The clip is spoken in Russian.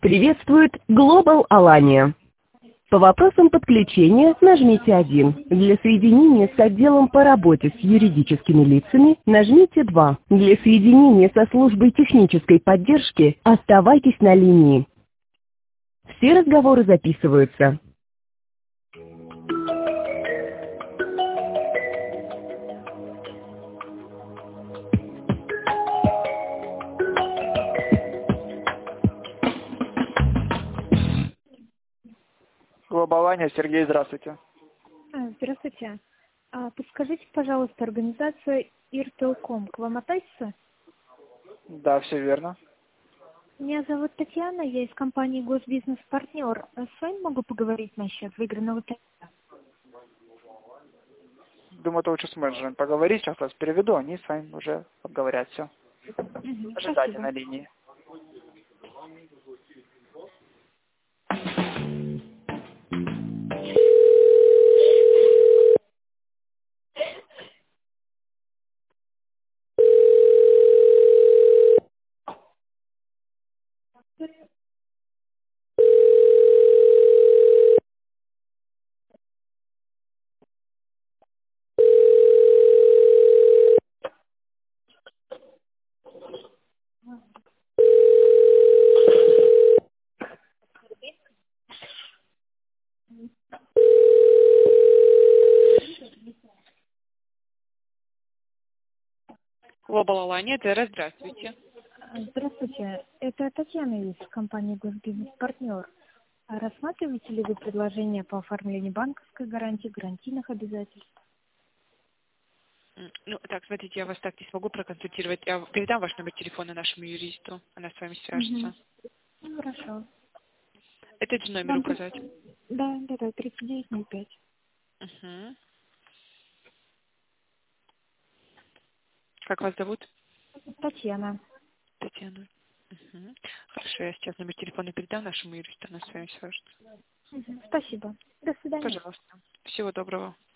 Приветствует Global Alania. По вопросам подключения нажмите 1. Для соединения с отделом по работе с юридическими лицами нажмите 2. Для соединения со службой технической поддержки оставайтесь на линии. Все разговоры записываются. Глобалания, Сергей, здравствуйте. Здравствуйте. Подскажите, пожалуйста, организация Иртелком к вам относится? Да, все верно. Меня зовут Татьяна, я из компании Госбизнес Партнер. С вами могу поговорить насчет выигранного тендера? Думаю, это лучше с менеджером поговорить. Сейчас вас переведу, они с вами уже обговорят все. Ожидайте Спасибо. на линии. Global Alania, Тера, здравствуйте. Здравствуйте, это Татьяна из компании Госбизнес Партнер. Рассматриваете ли вы предложение по оформлению банковской гарантии, гарантийных обязательств? Ну, так, смотрите, я вас так не смогу проконсультировать. Я передам ваш номер телефона нашему юристу. Она с вами свяжется. Ну, хорошо. Этот же номер Вам указать. Да, 3905. Угу. Как вас зовут? Татьяна. Татьяна. Угу. Хорошо, я сейчас номер телефона передам нашему юристу. Она с вами свяжется. Спасибо. До свидания. Пожалуйста. Всего доброго.